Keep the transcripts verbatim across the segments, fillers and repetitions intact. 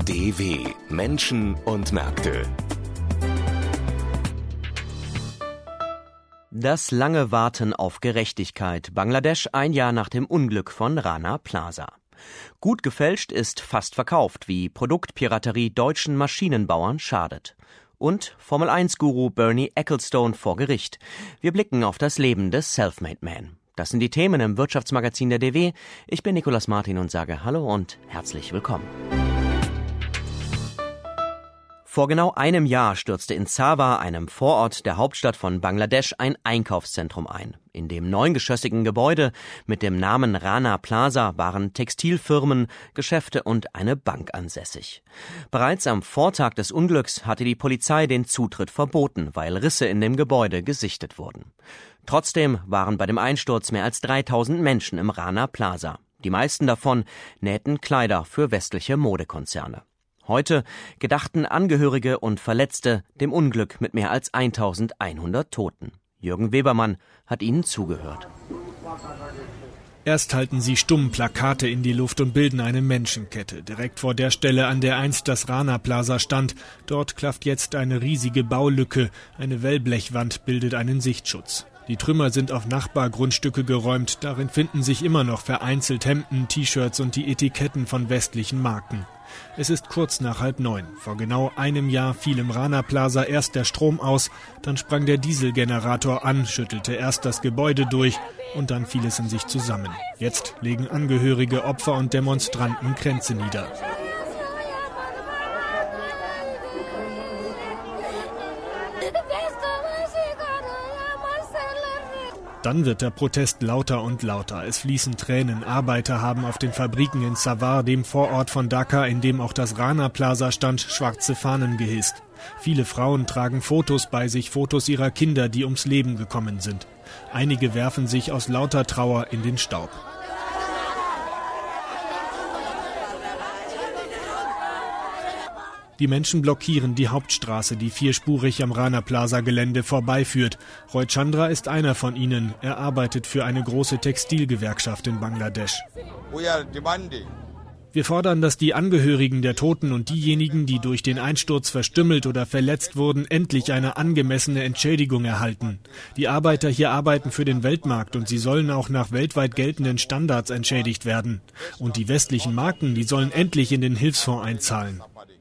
D W Menschen und Märkte. Das lange Warten auf Gerechtigkeit. Bangladesch ein Jahr nach dem Unglück von Rana Plaza. Gut gefälscht ist fast verkauft, wie Produktpiraterie deutschen Maschinenbauern schadet. Und Formel eins Guru Bernie Ecclestone vor Gericht. Wir blicken auf das Leben des Selfmade Man. Das sind die Themen im Wirtschaftsmagazin der D W. Ich bin Nicolas Martin und sage Hallo und herzlich willkommen. Vor genau einem Jahr stürzte in Zawar, einem Vorort der Hauptstadt von Bangladesch, ein Einkaufszentrum ein. In dem neungeschossigen Gebäude mit dem Namen Rana Plaza waren Textilfirmen, Geschäfte und eine Bank ansässig. Bereits am Vortag des Unglücks hatte die Polizei den Zutritt verboten, weil Risse in dem Gebäude gesichtet wurden. Trotzdem waren bei dem Einsturz mehr als dreitausend Menschen im Rana Plaza. Die meisten davon nähten Kleider für westliche Modekonzerne. Heute gedachten Angehörige und Verletzte dem Unglück mit mehr als eintausendeinhundert Toten. Jürgen Webermann hat ihnen zugehört. Erst halten sie stumm Plakate in die Luft und bilden eine Menschenkette. Direkt vor der Stelle, an der einst das Rana Plaza stand. Dort klafft jetzt eine riesige Baulücke. Eine Wellblechwand bildet einen Sichtschutz. Die Trümmer sind auf Nachbargrundstücke geräumt. Darin finden sich immer noch vereinzelt Hemden, T-Shirts und die Etiketten von westlichen Marken. Es ist kurz nach halb neun. Vor genau einem Jahr fiel im Rana Plaza erst der Strom aus, dann sprang der Dieselgenerator an, schüttelte erst das Gebäude durch und dann fiel es in sich zusammen. Jetzt legen Angehörige, Opfer und Demonstranten Kränze nieder. Dann wird der Protest lauter und lauter. Es fließen Tränen. Arbeiter haben auf den Fabriken in Zawar, dem Vorort von Dhaka, in dem auch das Rana Plaza stand, schwarze Fahnen gehisst. Viele Frauen tragen Fotos bei sich, Fotos ihrer Kinder, die ums Leben gekommen sind. Einige werfen sich aus lauter Trauer in den Staub. Die Menschen blockieren die Hauptstraße, die vierspurig am Rana Plaza Gelände vorbeiführt. Roy Chandra ist einer von ihnen. Er arbeitet für eine große Textilgewerkschaft in Bangladesch. Wir fordern, dass die Angehörigen der Toten und diejenigen, die durch den Einsturz verstümmelt oder verletzt wurden, endlich eine angemessene Entschädigung erhalten. Die Arbeiter hier arbeiten für den Weltmarkt und sie sollen auch nach weltweit geltenden Standards entschädigt werden. Und die westlichen Marken, die sollen endlich in den Hilfsfonds einzahlen.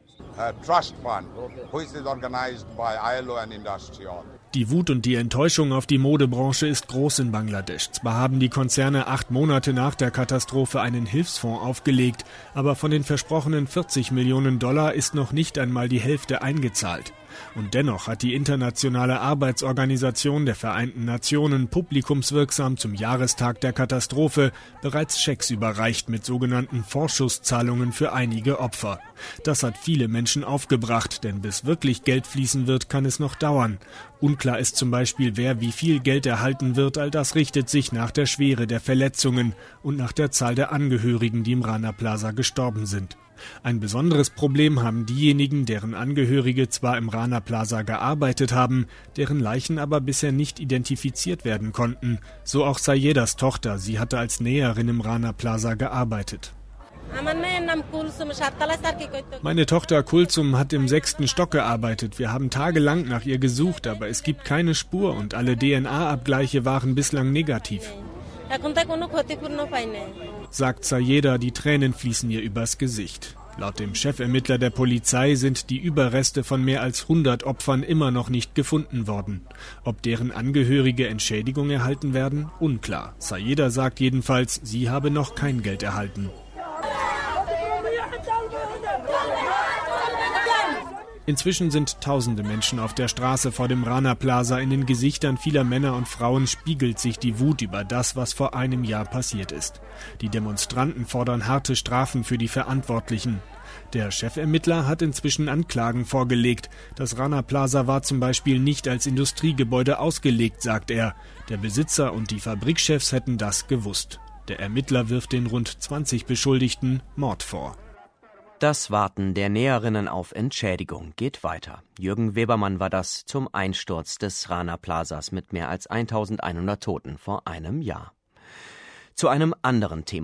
Die Wut und die Enttäuschung auf die Modebranche ist groß in Bangladesch. Zwar haben die Konzerne acht Monate nach der Katastrophe einen Hilfsfonds aufgelegt, aber von den versprochenen vierzig Millionen Dollar ist noch nicht einmal die Hälfte eingezahlt. Und dennoch hat die Internationale Arbeitsorganisation der Vereinten Nationen publikumswirksam zum Jahrestag der Katastrophe bereits Schecks überreicht mit sogenannten Vorschusszahlungen für einige Opfer. Das hat viele Menschen aufgebracht, denn bis wirklich Geld fließen wird, kann es noch dauern. Unklar ist zum Beispiel, wer wie viel Geld erhalten wird, all das richtet sich nach der Schwere der Verletzungen und nach der Zahl der Angehörigen, die im Rana Plaza gestorben sind. Ein besonderes Problem haben diejenigen, deren Angehörige zwar im Rana Plaza gearbeitet haben, deren Leichen aber bisher nicht identifiziert werden konnten. So auch Sayedas Tochter, sie hatte als Näherin im Rana Plaza gearbeitet. Meine Tochter Kulsum hat im sechsten Stock gearbeitet. Wir haben tagelang nach ihr gesucht, aber es gibt keine Spur und alle D N A-Abgleiche waren bislang negativ. Sagt Sayeda, die Tränen fließen ihr übers Gesicht. Laut dem Chefermittler der Polizei sind die Überreste von mehr als hundert Opfern immer noch nicht gefunden worden. Ob deren Angehörige Entschädigung erhalten werden, unklar. Sayeda sagt jedenfalls, sie habe noch kein Geld erhalten. Inzwischen sind tausende Menschen auf der Straße vor dem Rana Plaza. In den Gesichtern vieler Männer und Frauen spiegelt sich die Wut über das, was vor einem Jahr passiert ist. Die Demonstranten fordern harte Strafen für die Verantwortlichen. Der Chefermittler hat inzwischen Anklagen vorgelegt. Das Rana Plaza war zum Beispiel nicht als Industriegebäude ausgelegt, sagt er. Der Besitzer und die Fabrikchefs hätten das gewusst. Der Ermittler wirft den rund zwanzig Beschuldigten Mord vor. Das Warten der Näherinnen auf Entschädigung geht weiter. Jürgen Webermann war das zum Einsturz des Rana Plazas mit mehr als eintausendeinhundert Toten vor einem Jahr. Zu einem anderen Thema.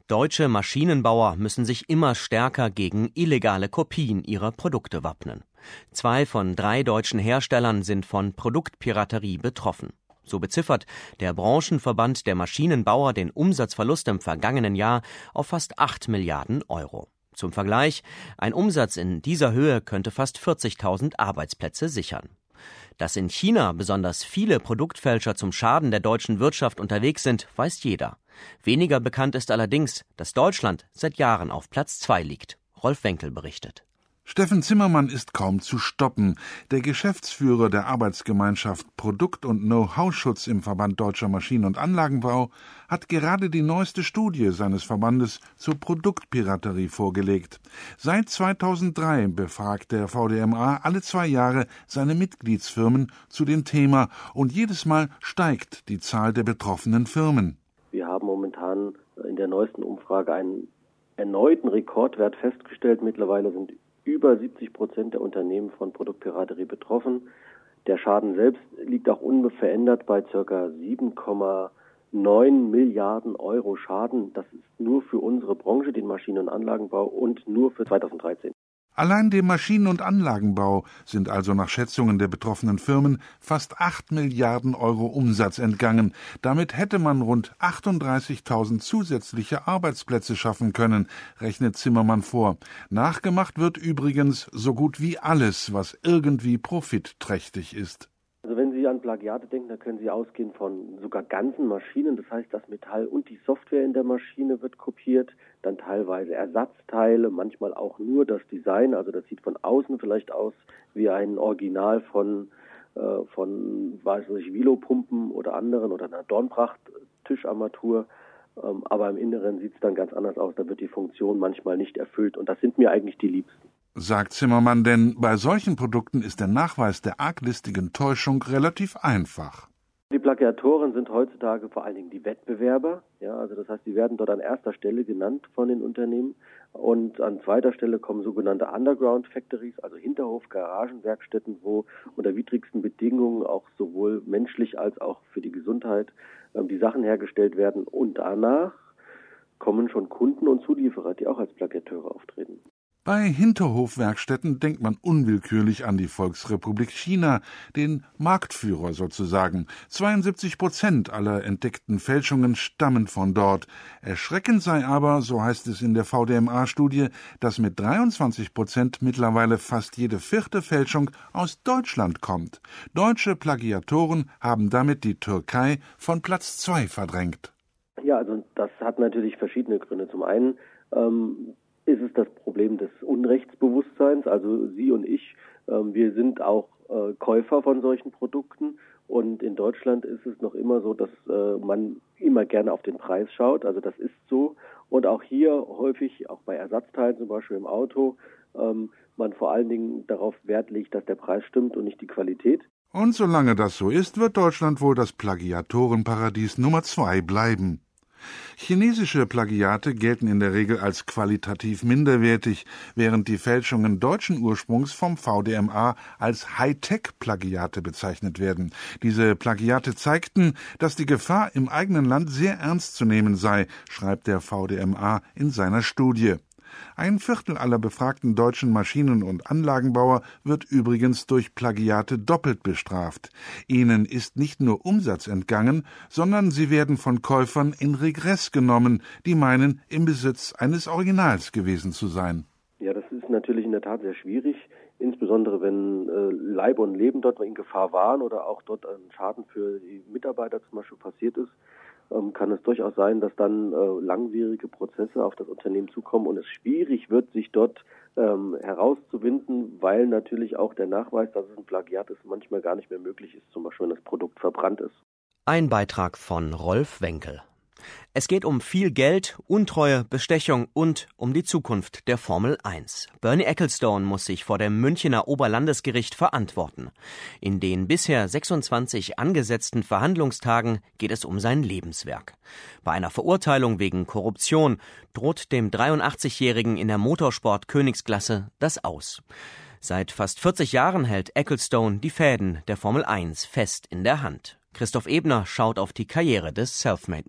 Deutsche Maschinenbauer müssen sich immer stärker gegen illegale Kopien ihrer Produkte wappnen. Zwei von drei deutschen Herstellern sind von Produktpiraterie betroffen. So beziffert der Branchenverband der Maschinenbauer den Umsatzverlust im vergangenen Jahr auf fast acht Milliarden Euro. Zum Vergleich, ein Umsatz in dieser Höhe könnte fast vierzigtausend Arbeitsplätze sichern. Dass in China besonders viele Produktfälscher zum Schaden der deutschen Wirtschaft unterwegs sind, weiß jeder. Weniger bekannt ist allerdings, dass Deutschland seit Jahren auf Platz zwei liegt. Rolf Wenkel berichtet. Steffen Zimmermann ist kaum zu stoppen. Der Geschäftsführer der Arbeitsgemeinschaft Produkt- und Know-how-Schutz im Verband Deutscher Maschinen- und Anlagenbau hat gerade die neueste Studie seines Verbandes zur Produktpiraterie vorgelegt. Seit zweitausenddrei befragt der V D M A alle zwei Jahre seine Mitgliedsfirmen zu dem Thema und jedes Mal steigt die Zahl der betroffenen Firmen. Wir haben momentan in der neuesten Umfrage einen erneuten Rekordwert festgestellt. Mittlerweile sind über siebzig Prozent der Unternehmen von Produktpiraterie betroffen. Der Schaden selbst liegt auch unverändert bei ca. sieben Komma neun Milliarden Euro Schaden. Das ist nur für unsere Branche, den Maschinen- und Anlagenbau, und nur für zweitausenddreizehn. Allein dem Maschinen- und Anlagenbau sind also nach Schätzungen der betroffenen Firmen fast acht Milliarden Euro Umsatz entgangen. Damit hätte man rund achtunddreißigtausend zusätzliche Arbeitsplätze schaffen können, rechnet Zimmermann vor. Nachgemacht wird übrigens so gut wie alles, was irgendwie profitträchtig ist. Also wenn Sie an Plagiate denken, da können Sie ausgehen von sogar ganzen Maschinen. Das heißt, das Metall und die Software in der Maschine wird kopiert, dann teilweise Ersatzteile, manchmal auch nur das Design. Also das sieht von außen vielleicht aus wie ein Original von, äh, von weiß nicht, Velo-Pumpen oder anderen oder einer Dornpracht-Tischarmatur. Ähm, aber im Inneren sieht es dann ganz anders aus. Da wird die Funktion manchmal nicht erfüllt. Und das sind mir eigentlich die liebsten. Sagt Zimmermann, denn bei solchen Produkten ist der Nachweis der arglistigen Täuschung relativ einfach. Die Plagiatoren sind heutzutage vor allen Dingen die Wettbewerber. Ja, also das heißt, die werden dort an erster Stelle genannt von den Unternehmen. Und an zweiter Stelle kommen sogenannte Underground Factories, also Hinterhof-Garagenwerkstätten, wo unter widrigsten Bedingungen auch sowohl menschlich als auch für die Gesundheit ähm, die Sachen hergestellt werden. Und danach kommen schon Kunden und Zulieferer, die auch als Plagiateure auftreten. Bei Hinterhofwerkstätten denkt man unwillkürlich an die Volksrepublik China, den Marktführer sozusagen. zweiundsiebzig Prozent aller entdeckten Fälschungen stammen von dort. Erschreckend sei aber, so heißt es in der V D M A-Studie, dass mit dreiundzwanzig Prozent mittlerweile fast jede vierte Fälschung aus Deutschland kommt. Deutsche Plagiatoren haben damit die Türkei von Platz zwei verdrängt. Ja, also das hat natürlich verschiedene Gründe. Zum einen ähm, ist es das Problem des Unrechtsbewusstseins. Also Sie und ich, äh, wir sind auch äh, Käufer von solchen Produkten. Und in Deutschland ist es noch immer so, dass äh, man immer gerne auf den Preis schaut. Also das ist so. Und auch hier häufig, auch bei Ersatzteilen, zum Beispiel im Auto, ähm, man vor allen Dingen darauf Wert legt, dass der Preis stimmt und nicht die Qualität. Und solange das so ist, wird Deutschland wohl das Plagiatorenparadies Nummer zwei bleiben. Chinesische Plagiate gelten in der Regel als qualitativ minderwertig, während die Fälschungen deutschen Ursprungs vom V D M A als Hightech-Plagiate bezeichnet werden. Diese Plagiate zeigten, dass die Gefahr im eigenen Land sehr ernst zu nehmen sei, schreibt der V D M A in seiner Studie. Ein Viertel aller befragten deutschen Maschinen- und Anlagenbauer wird übrigens durch Plagiate doppelt bestraft. Ihnen ist nicht nur Umsatz entgangen, sondern sie werden von Käufern in Regress genommen, die meinen, im Besitz eines Originals gewesen zu sein. Ja, das ist natürlich in der Tat sehr schwierig, insbesondere wenn äh, Leib und Leben dort in Gefahr waren oder auch dort ein Schaden für die Mitarbeiter zum Beispiel passiert ist. Kann es durchaus sein, dass dann äh, langwierige Prozesse auf das Unternehmen zukommen und es schwierig wird, sich dort ähm, herauszuwinden, weil natürlich auch der Nachweis, dass es ein Plagiat ist, manchmal gar nicht mehr möglich ist, zum Beispiel wenn das Produkt verbrannt ist. Ein Beitrag von Rolf Wenkel. Es geht um viel Geld, Untreue, Bestechung und um die Zukunft der Formel eins. Bernie Ecclestone muss sich vor dem Münchener Oberlandesgericht verantworten. In den bisher sechsundzwanzig angesetzten Verhandlungstagen geht es um sein Lebenswerk. Bei einer Verurteilung wegen Korruption droht dem dreiundachtzigjährigen in der Motorsport-Königsklasse das Aus. Seit fast vierzig Jahren hält Ecclestone die Fäden der Formel eins fest in der Hand. Christoph Ebner schaut auf die Karriere des Selfmade Man.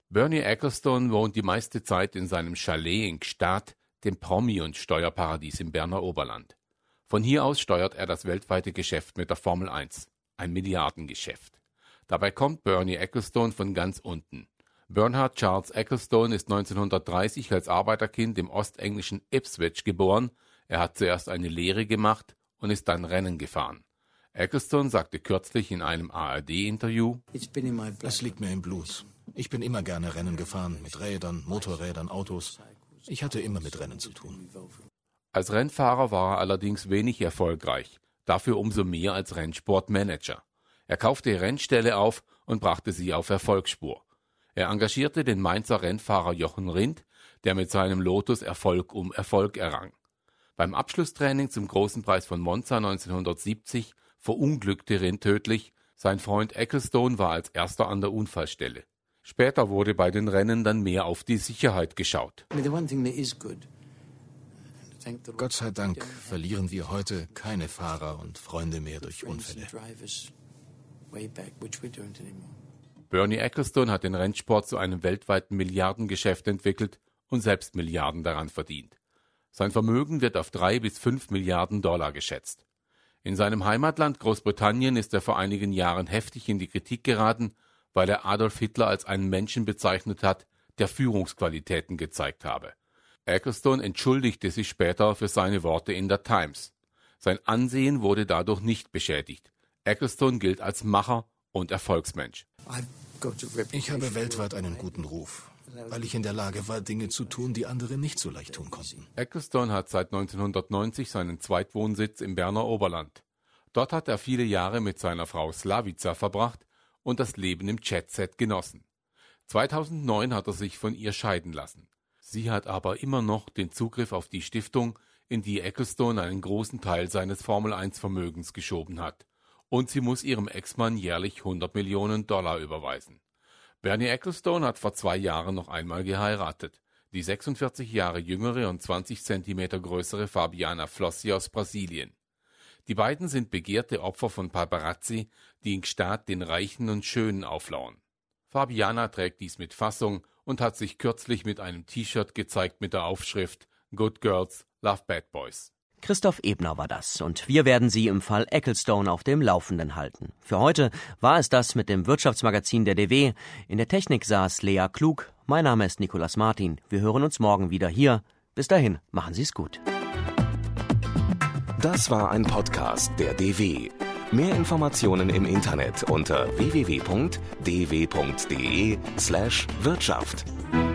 Bernie Ecclestone wohnt die meiste Zeit in seinem Chalet in Gstaad, dem Promi- und Steuerparadies im Berner Oberland. Von hier aus steuert er das weltweite Geschäft mit der Formel eins, ein Milliardengeschäft. Dabei kommt Bernie Ecclestone von ganz unten. Bernard Charles Ecclestone ist neunzehnhundertdreißig als Arbeiterkind im ostenglischen Ipswich geboren. Er hat zuerst eine Lehre gemacht und ist dann Rennen gefahren. Ecclestone sagte kürzlich in einem A R D-Interview: Es liegt mir im Blut. Ich bin immer gerne Rennen gefahren, mit Rädern, Motorrädern, Autos. Ich hatte immer mit Rennen zu tun. Als Rennfahrer war er allerdings wenig erfolgreich, dafür umso mehr als Rennsportmanager. Er kaufte Rennställe auf und brachte sie auf Erfolgsspur. Er engagierte den Mainzer Rennfahrer Jochen Rindt, der mit seinem Lotus Erfolg um Erfolg errang. Beim Abschlusstraining zum Großen Preis von Monza neunzehnhundertsiebzig verunglückte Rindt tödlich. Sein Freund Ecclestone war als erster an der Unfallstelle. Später wurde bei den Rennen dann mehr auf die Sicherheit geschaut. Gott sei Dank verlieren wir heute keine Fahrer und Freunde mehr durch Unfälle. Bernie Ecclestone hat den Rennsport zu einem weltweiten Milliardengeschäft entwickelt und selbst Milliarden daran verdient. Sein Vermögen wird auf drei bis fünf Milliarden Dollar geschätzt. In seinem Heimatland Großbritannien ist er vor einigen Jahren heftig in die Kritik geraten, weil er Adolf Hitler als einen Menschen bezeichnet hat, der Führungsqualitäten gezeigt habe. Ecclestone entschuldigte sich später für seine Worte in der Times. Sein Ansehen wurde dadurch nicht beschädigt. Ecclestone gilt als Macher und Erfolgsmensch. Ich habe weltweit einen guten Ruf, weil ich in der Lage war, Dinge zu tun, die andere nicht so leicht tun konnten. Ecclestone hat seit neunzehnhundertneunzig seinen Zweitwohnsitz im Berner Oberland. Dort hat er viele Jahre mit seiner Frau Slavica verbracht und das Leben im Jet-Set genossen. zweitausendneun hat er sich von ihr scheiden lassen. Sie hat aber immer noch den Zugriff auf die Stiftung, in die Ecclestone einen großen Teil seines Formel eins Vermögens geschoben hat. Und sie muss ihrem Ex-Mann jährlich hundert Millionen Dollar überweisen. Bernie Ecclestone hat vor zwei Jahren noch einmal geheiratet. Die sechsundvierzig Jahre jüngere und zwanzig Zentimeter größere Fabiana Flossi aus Brasilien. Die beiden sind begehrte Opfer von Paparazzi, die in Gstaad den Reichen und Schönen auflauern. Fabiana trägt dies mit Fassung und hat sich kürzlich mit einem T-Shirt gezeigt mit der Aufschrift Good Girls Love Bad Boys. Christoph Ebner war das und wir werden Sie im Fall Ecclestone auf dem Laufenden halten. Für heute war es das mit dem Wirtschaftsmagazin der D W. In der Technik saß Lea Klug. Mein Name ist Nicolas Martin. Wir hören uns morgen wieder hier. Bis dahin, machen Sie es gut. Das war ein Podcast der D W. Mehr Informationen im Internet unter w w w punkt d w punkt d e slash Wirtschaft.